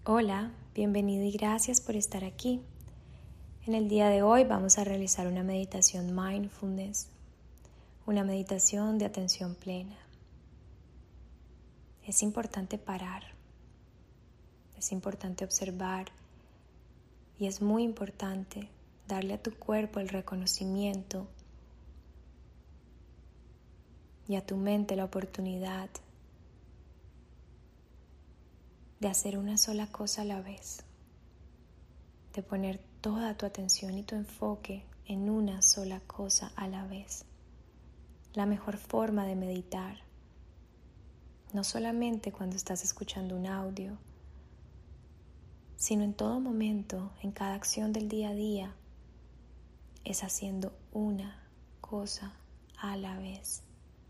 Hola, bienvenido y gracias por estar aquí. En el día de hoy vamos a realizar una meditación mindfulness, una meditación de atención plena. Es importante parar, es importante observar y es muy importante darle a tu cuerpo el reconocimiento y a tu mente la oportunidad de hacer una sola cosa a la vez, de poner toda tu atención y tu enfoque en una sola cosa a la vez. La mejor forma de meditar, no solamente cuando estás escuchando un audio, sino en todo momento, en cada acción del día a día, es haciendo una cosa a la vez.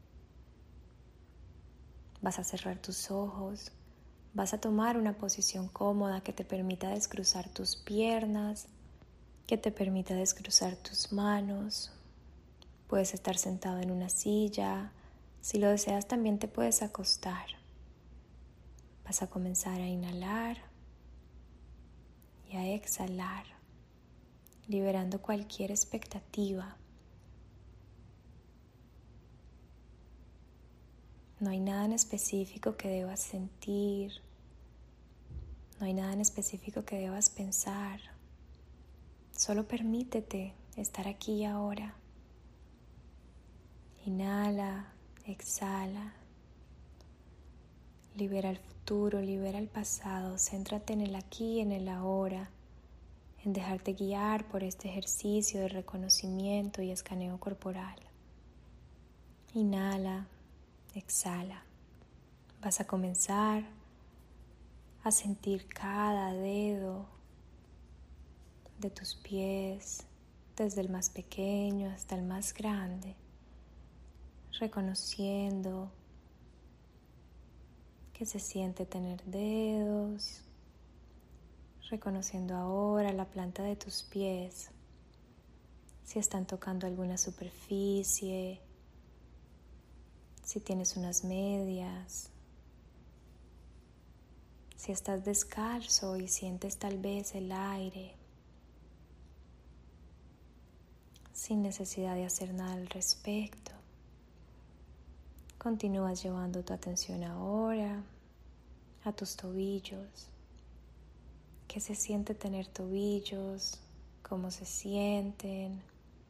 Vas a cerrar tus ojos, vas a tomar una posición cómoda que te permita descruzar tus piernas, que te permita descruzar tus manos. Puedes estar sentado en una silla. Si lo deseas, también te puedes acostar. Vas a comenzar a inhalar y a exhalar, liberando cualquier expectativa. No hay nada en específico que debas sentir, no hay nada en específico que debas pensar. Solo permítete estar aquí y ahora. Inhala, exhala. Libera el futuro, libera el pasado. Céntrate en el aquí y en el ahora, en dejarte guiar por este ejercicio de reconocimiento y escaneo corporal. Inhala, exhala. Vas a comenzar a sentir cada dedo de tus pies, desde el más pequeño hasta el más grande, reconociendo que se siente tener dedos, reconociendo ahora la planta de tus pies, si están tocando alguna superficie, si tienes unas medias, si estás descalzo y sientes tal vez el aire, sin necesidad de hacer nada al respecto. Continúas llevando tu atención ahora a tus tobillos. ¿Qué se siente tener tobillos? ¿Cómo se sienten?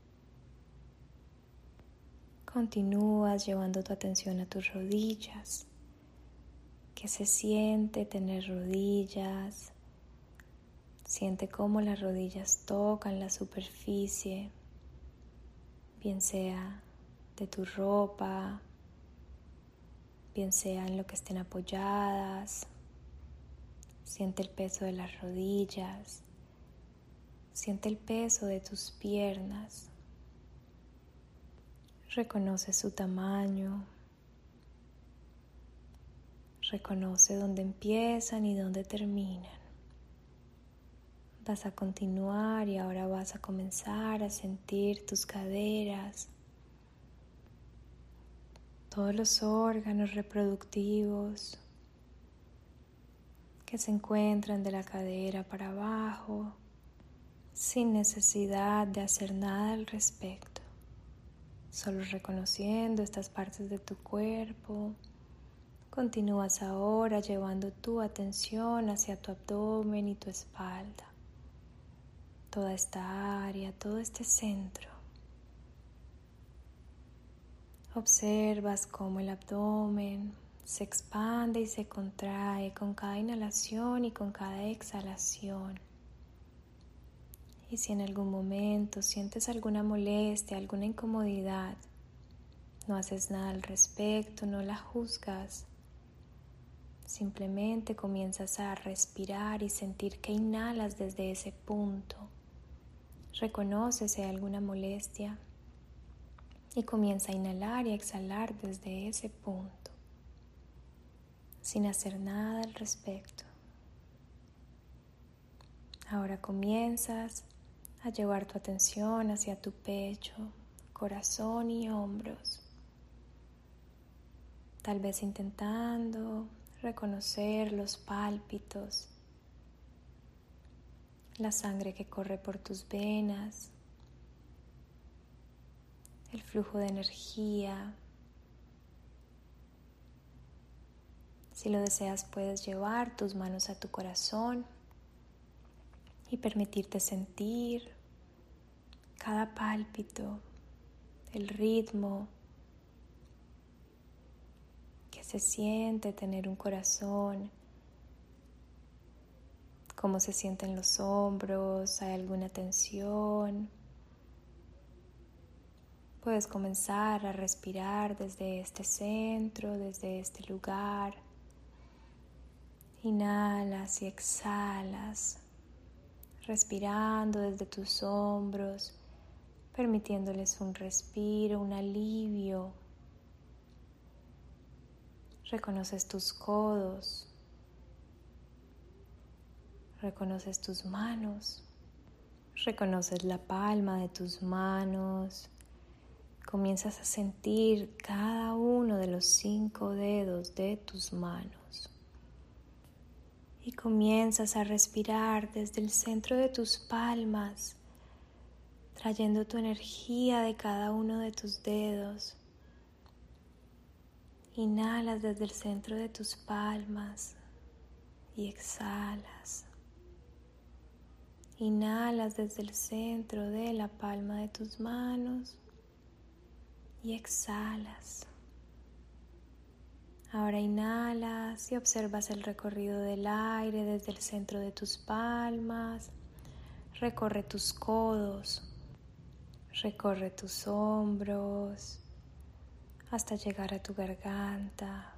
Continúas llevando tu atención a tus rodillas. ¿Qué se siente tener rodillas? Siente cómo las rodillas tocan la superficie, bien sea de tu ropa, bien sea en lo que estén apoyadas. Siente el peso de las rodillas, siente el peso de tus piernas. Reconoce su tamaño, reconoce dónde empiezan y dónde terminan. Vas a continuar y ahora vas a comenzar a sentir tus caderas, todos los órganos reproductivos que se encuentran de la cadera para abajo, sin necesidad de hacer nada al respecto, solo reconociendo estas partes de tu cuerpo. Continúas ahora llevando tu atención hacia tu abdomen y tu espalda, toda esta área, todo este centro. Observas cómo el abdomen se expande y se contrae con cada inhalación y con cada exhalación. Y si en algún momento sientes alguna molestia, alguna incomodidad, no haces nada al respecto, no la juzgas. Simplemente comienzas a respirar y sentir que inhalas desde ese punto. Reconoce si hay alguna molestia y comienza a inhalar y a exhalar desde ese punto, sin hacer nada al respecto. Ahora comienzas a llevar tu atención hacia tu pecho, corazón y hombros, tal vez intentando reconocer los pálpitos la sangre que corre por tus venas, el flujo de energía. Si lo deseas, puedes llevar tus manos a tu corazón y permitirte sentir cada pálpito, el ritmo que se siente tener un corazón, cómo se sienten los hombros, hay alguna tensión. Puedes comenzar a respirar desde este centro, desde este lugar. Inhalas y exhalas, respirando desde tus hombros, permitiéndoles un respiro, un alivio. Reconoces tus codos, reconoces tus manos, reconoces la palma de tus manos. Comienzas a sentir cada uno de los 5 dedos de tus manos. Y comienzas a respirar desde el centro de tus palmas, trayendo tu energía de cada uno de tus dedos. Inhalas desde el centro de tus palmas y exhalas. Inhalas desde el centro de la palma de tus manos y exhalas. Ahora inhalas y observas el recorrido del aire desde el centro de tus palmas. Recorre tus codos, recorre tus hombros hasta llegar a tu garganta.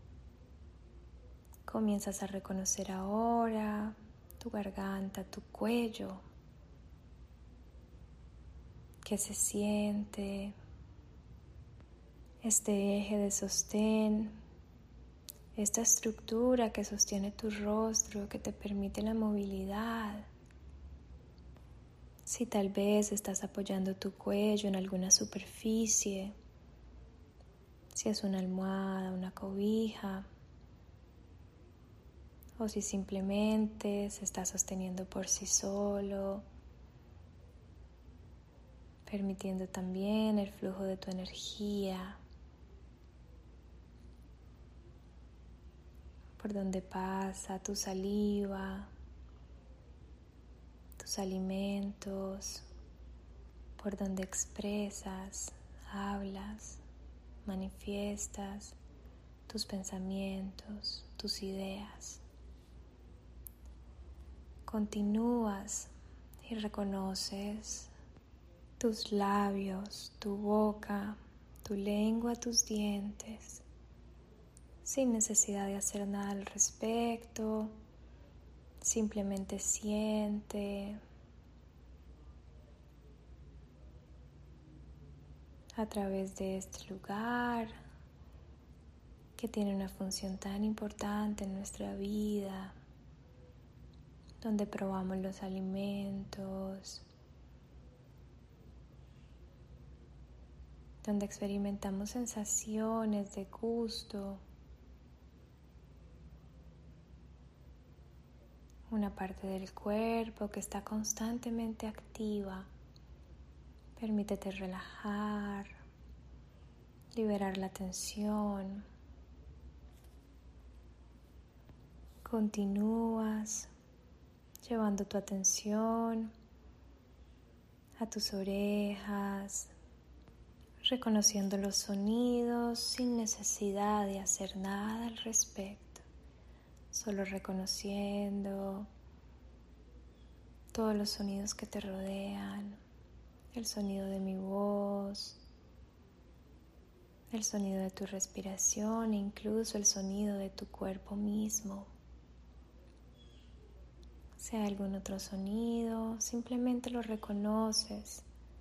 Comienzas a reconocer ahora tu garganta, tu cuello. ¿Qué se siente? Este eje de sostén. Esta estructura que sostiene tu rostro, que te permite la movilidad. Si tal vez estás apoyando tu cuello en alguna superficie, si es una almohada, una cobija, o si simplemente se está sosteniendo por sí solo, permitiendo también el flujo de tu energía. Por donde pasa tu saliva, tus alimentos, por donde expresas, hablas, manifiestas tus pensamientos, tus ideas. Continúas y reconoces tus labios, tu boca, tu lengua, tus dientes, sin necesidad de hacer nada al respecto. Simplemente siente a través de este lugar que tiene una función tan importante en nuestra vida, donde probamos los alimentos, donde experimentamos sensaciones de gusto. Una parte del cuerpo que está constantemente activa. Permítete relajar, liberar la tensión. Continúas llevando tu atención a tus orejas, reconociendo los sonidos sin necesidad de hacer nada al respecto. Solo reconociendo todos los sonidos que te rodean, el sonido de mi voz, el sonido de tu respiración e incluso el sonido de tu cuerpo mismo. Si hay algún otro sonido, simplemente lo reconoces.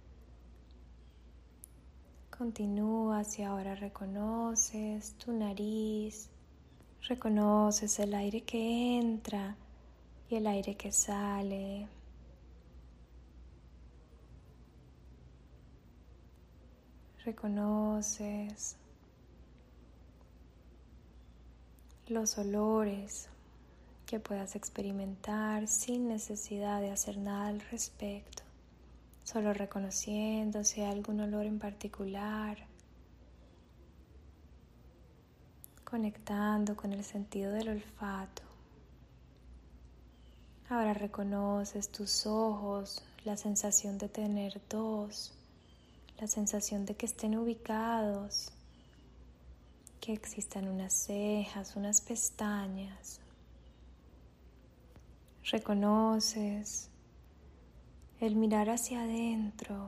Continúas y ahora reconoces tu nariz. Reconoces el aire que entra y el aire que sale. Reconoces los olores que que puedas experimentar sin necesidad de hacer nada al respecto, solo reconociendo si hay algún olor en particular, conectando con el sentido del olfato. Ahora reconoces tus ojos, la sensación de tener dos, la sensación de que estén ubicados, que existan unas cejas, unas pestañas. Reconoces el mirar hacia adentro.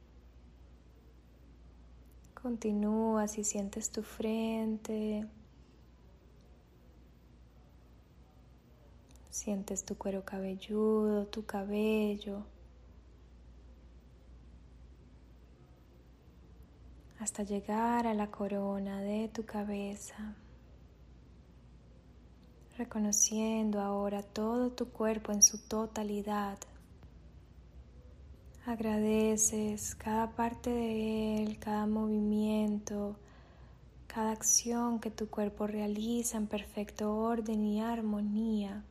Continúas y sientes tu frente. Sientes tu cuero cabelludo, tu cabello, hasta llegar a la corona de tu cabeza, reconociendo ahora todo tu cuerpo en su totalidad. Agradeces cada parte de él, cada movimiento, cada acción que tu cuerpo realiza en perfecto orden y armonía.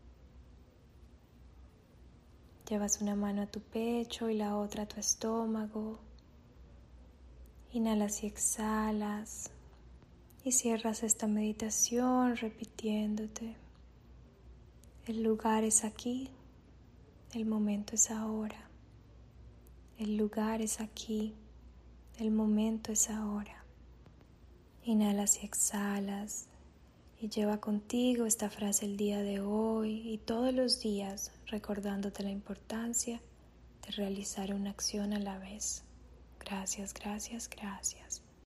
Llevas una mano a tu pecho y la otra a tu estómago. Inhalas y exhalas y cierras esta meditación repitiéndote: el lugar es aquí, el momento es ahora. El lugar es aquí, el momento es ahora. Inhalas y exhalas y lleva contigo esta frase el día de hoy y todos los días, recordándote la importancia de realizar una acción a la vez. Gracias, gracias, gracias.